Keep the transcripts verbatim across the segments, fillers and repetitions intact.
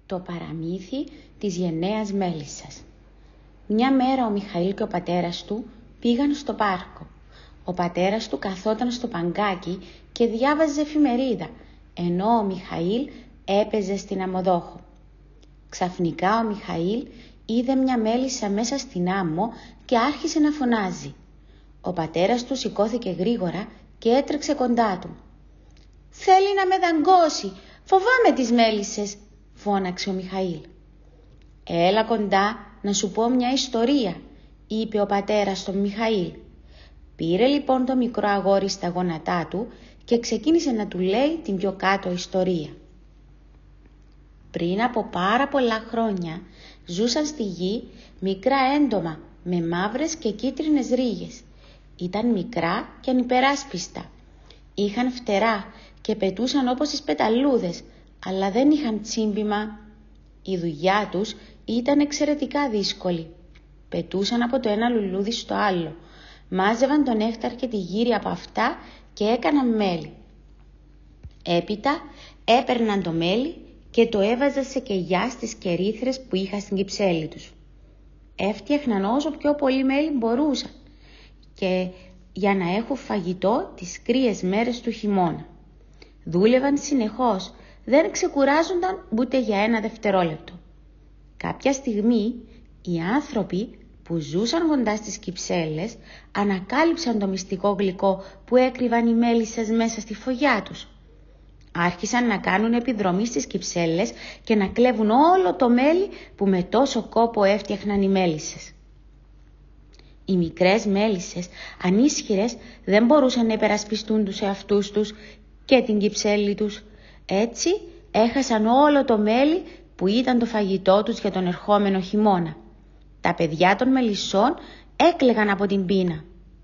Το παραμύθι της γενναίας μέλισσας. Μια μέρα ο Μιχαήλ και ο πατέρας του πήγαν στο πάρκο. Ο πατέρας του καθόταν στο παγκάκι και διάβαζε εφημερίδα, ενώ ο Μιχαήλ έπαιζε στην αμμοδόχο. Ξαφνικά ο Μιχαήλ είδε μια μέλισσα μέσα στην άμμο και άρχισε να φωνάζει. Ο πατέρας του σηκώθηκε γρήγορα και έτρεξε κοντά του. «Θέλει να με δαγκώσει, φοβάμαι τις μέλισσες», φώναξε ο Μιχαήλ. «Έλα κοντά να σου πω μια ιστορία», είπε ο πατέρας στον Μιχαήλ. Πήρε λοιπόν το μικρό αγόρι στα γόνατά του και ξεκίνησε να του λέει την πιο κάτω ιστορία. Πριν από πάρα πολλά χρόνια ζούσαν στη γη μικρά έντομα με μαύρες και κίτρινες ρίγες. Ήταν μικρά και ανυπεράσπιστα. Είχαν φτερά και πετούσαν όπως τις πεταλούδες, αλλά δεν είχαν τσίμπημα. Η δουλειά τους ήταν εξαιρετικά δύσκολη. Πετούσαν από το ένα λουλούδι στο άλλο, μάζευαν τον νέκταρ και τη γύρι από αυτά και έκαναν μέλι. Έπειτα έπαιρναν το μέλι και το έβαζαν σε κεγιά στις κερίθρες που είχαν στην κυψέλη τους. Έφτιαχναν όσο πιο πολύ μέλι μπορούσαν και για να έχουν φαγητό τις κρύες μέρες του χειμώνα. Δούλευαν συνεχώς, δεν ξεκουράζονταν ούτε για ένα δευτερόλεπτο. Κάποια στιγμή οι άνθρωποι που ζούσαν κοντά στις κυψέλες ανακάλυψαν το μυστικό γλυκό που έκρυβαν οι μέλισσες μέσα στη φωλιά τους. Άρχισαν να κάνουν επιδρομή στις κυψέλες και να κλέβουν όλο το μέλι που με τόσο κόπο έφτιαχναν οι μέλισσες. Οι μικρές μέλισσες, ανίσχυρες, δεν μπορούσαν να υπερασπιστούν τους εαυτούς τους και την κυψέλη τους. Έτσι έχασαν όλο το μέλι που ήταν το φαγητό τους για τον ερχόμενο χειμώνα. Τα παιδιά των μελισσών έκλαιγαν από την πείνα.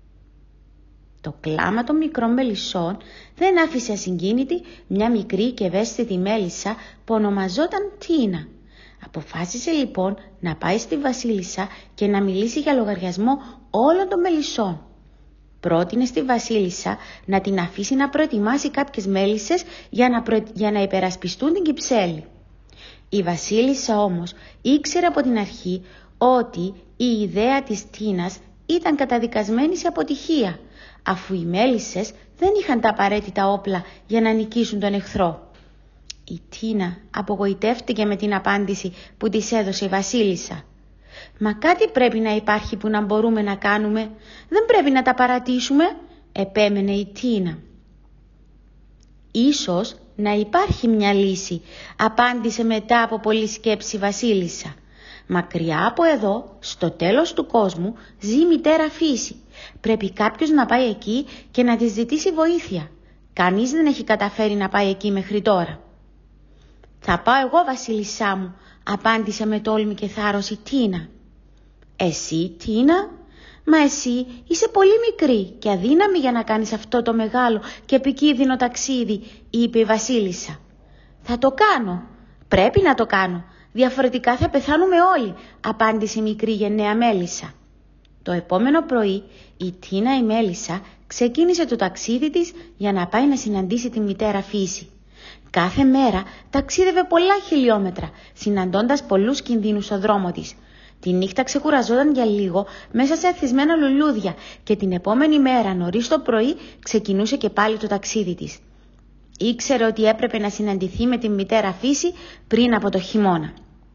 Το κλάμα των μικρών μελισσών δεν άφησε ασυγκίνητη μια μικρή και ευαίσθητη μέλισσα που ονομαζόταν Τίνα. Αποφάσισε λοιπόν να πάει στη βασίλισσα και να μιλήσει για λογαριασμό όλων των μελισσών. Πρότεινε στη βασίλισσα να την αφήσει να προετοιμάσει κάποιες μέλισσες για να, προ... για να υπερασπιστούν την κυψέλη. Η βασίλισσα όμως ήξερε από την αρχή ότι η ιδέα της Τίνας ήταν καταδικασμένη σε αποτυχία, αφού οι μέλισσες δεν είχαν τα απαραίτητα όπλα για να νικήσουν τον εχθρό. Η Τίνα απογοητεύτηκε με την απάντηση που της έδωσε η βασίλισσα. «Μα κάτι πρέπει να υπάρχει που να μπορούμε να κάνουμε, δεν πρέπει να τα παρατήσουμε», επέμενε η Τίνα. «Ίσως να υπάρχει μια λύση», απάντησε μετά από πολλή σκέψη η βασίλισσα. «Μακριά από εδώ, στο τέλος του κόσμου, ζει η μητέρα φύση. Πρέπει κάποιος να πάει εκεί και να της ζητήσει βοήθεια. Κανείς δεν έχει καταφέρει να πάει εκεί μέχρι τώρα». «Θα πάω εγώ, βασίλισσά μου», απάντησε με τόλμη και θάρρος η Τίνα. «Εσύ, Τίνα? Μα εσύ είσαι πολύ μικρή και αδύναμη για να κάνεις αυτό το μεγάλο και επικίνδυνο ταξίδι», είπε η βασίλισσα. «Θα το κάνω, πρέπει να το κάνω, διαφορετικά θα πεθάνουμε όλοι», απάντησε η μικρή γενναία μέλισσα. Το επόμενο πρωί η Τίνα η μέλισσα ξεκίνησε το ταξίδι της για να πάει να συναντήσει τη μητέρα φύση. Κάθε μέρα ταξίδευε πολλά χιλιόμετρα, συναντώντας πολλούς κινδύνους στο δρόμο της. Τη νύχτα ξεκουραζόταν για λίγο μέσα σε αθισμένα λουλούδια και την επόμενη μέρα νωρίς το πρωί ξεκινούσε και πάλι το ταξίδι της. Ήξερε ότι έπρεπε να συναντηθεί με τη μητέρα φύση πριν από το χειμώνα.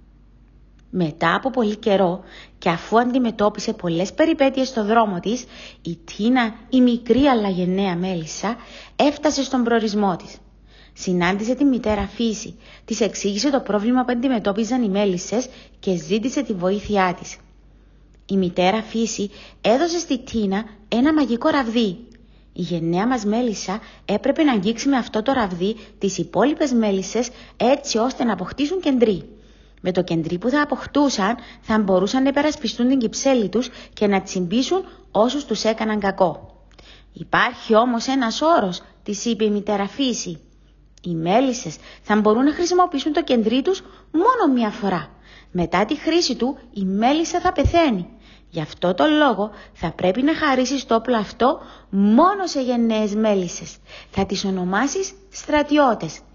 Μετά από πολύ καιρό και αφού αντιμετώπισε πολλές περιπέτειες στο δρόμο της, η Τίνα, η μικρή αλλά γενναία μέλισσα, έφτασε στον προορισμό της. Συνάντησε τη μητέρα φύση, της εξήγησε το πρόβλημα που αντιμετώπιζαν οι μέλισσες και ζήτησε τη βοήθειά της. Η μητέρα φύση έδωσε στη Τίνα ένα μαγικό ραβδί. Η γενναία μας μέλισσα έπρεπε να αγγίξει με αυτό το ραβδί τις υπόλοιπες μέλισσες έτσι ώστε να αποκτήσουν κεντρί. Με το κεντρί που θα αποκτούσαν θα μπορούσαν να υπερασπιστούν την κυψέλη τους και να τσιμπήσουν όσους τους έκαναν κακό. «Υπάρχει όμως ένας όρος», της είπε η μητέρα φύση. «Οι μέλισσες θα μπορούν να χρησιμοποιήσουν το κεντρί τους μόνο μία φορά. Μετά τη χρήση του η μέλισσα θα πεθαίνει. Γι' αυτό το λόγο θα πρέπει να χαρίσεις το όπλο αυτό μόνο σε γενναίες μέλισσες. Θα τις ονομάσεις στρατιώτες.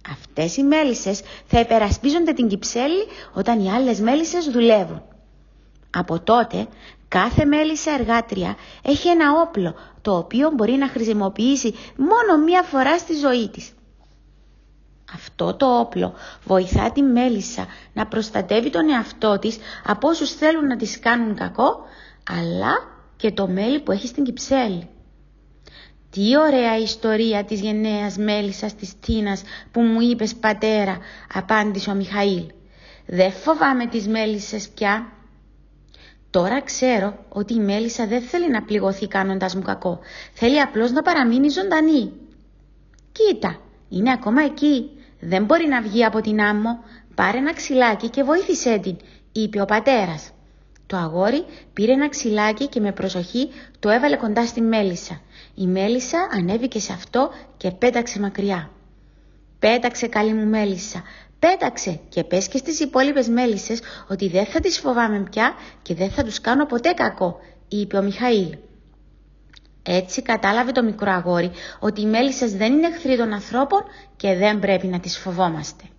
Αυτές οι μέλισσες θα υπερασπίζονται την Κυψέλη όταν οι άλλες μέλισσες δουλεύουν. Από τότε κάθε μέλισσα εργάτρια έχει ένα όπλο το οποίο μπορεί να χρησιμοποιήσει μόνο μία φορά στη ζωή της. Αυτό το όπλο βοηθά τη μέλισσα να προστατεύει τον εαυτό της από όσους θέλουν να της κάνουν κακό, αλλά και το μέλι που έχει στην Κυψέλη. Τι ωραία ιστορία της γενναίας μέλισσας της Τίνας που μου είπες, πατέρα, απάντησε ο Μιχαήλ. Δεν φοβάμαι τις μέλισσες πια. Τώρα ξέρω ότι η μέλισσα δεν θέλει να πληγωθεί κάνοντας μου κακό. Θέλει απλώς να παραμείνει ζωντανή. Κοίτα, είναι ακόμα εκεί. Δεν μπορεί να βγει από την άμμο. Πάρε ένα ξυλάκι και βοήθησέ την, είπε ο πατέρας. Το αγόρι πήρε ένα ξυλάκι και με προσοχή το έβαλε κοντά στη μέλισσα. Η μέλισσα ανέβηκε σε αυτό και πέταξε μακριά. Πέταξε, καλή μου μέλισσα, πέταξε και πες και στις υπόλοιπες μέλισσες ότι δεν θα τις φοβάμαι πια και δεν θα τους κάνω ποτέ κακό, είπε ο Μιχαήλ. Έτσι κατάλαβε το μικρό αγόρι ότι οι μέλισσες δεν είναι εχθροί των ανθρώπων και δεν πρέπει να τις φοβόμαστε.